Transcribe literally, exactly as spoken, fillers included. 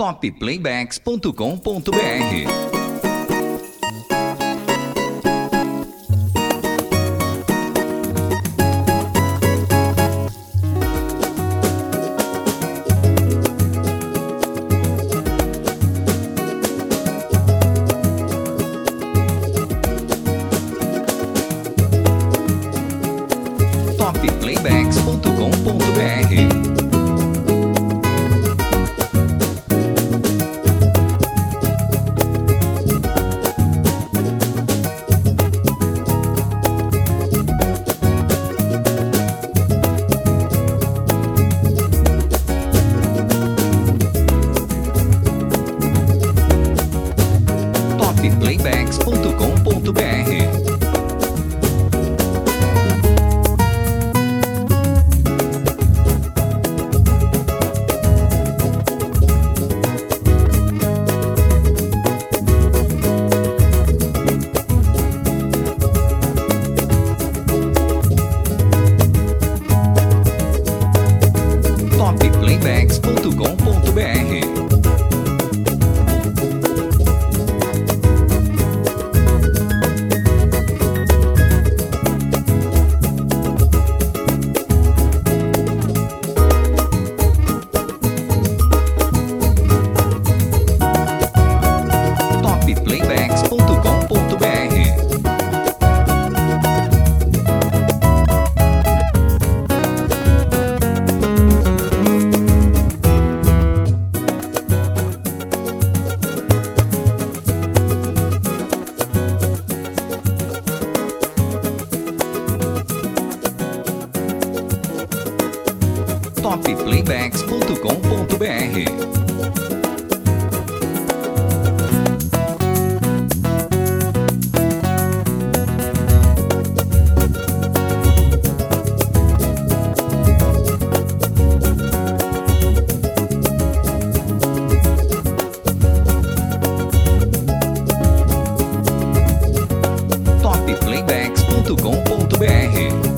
Topplaybacks ponto com ponto br. Topplaybacks ponto com ponto br. Topplaybacks ponto com ponto br. Topplaybacks ponto com ponto br. Topplaybacks ponto com ponto br. Topplaybacks ponto com ponto br. Topplaybacks ponto com ponto br.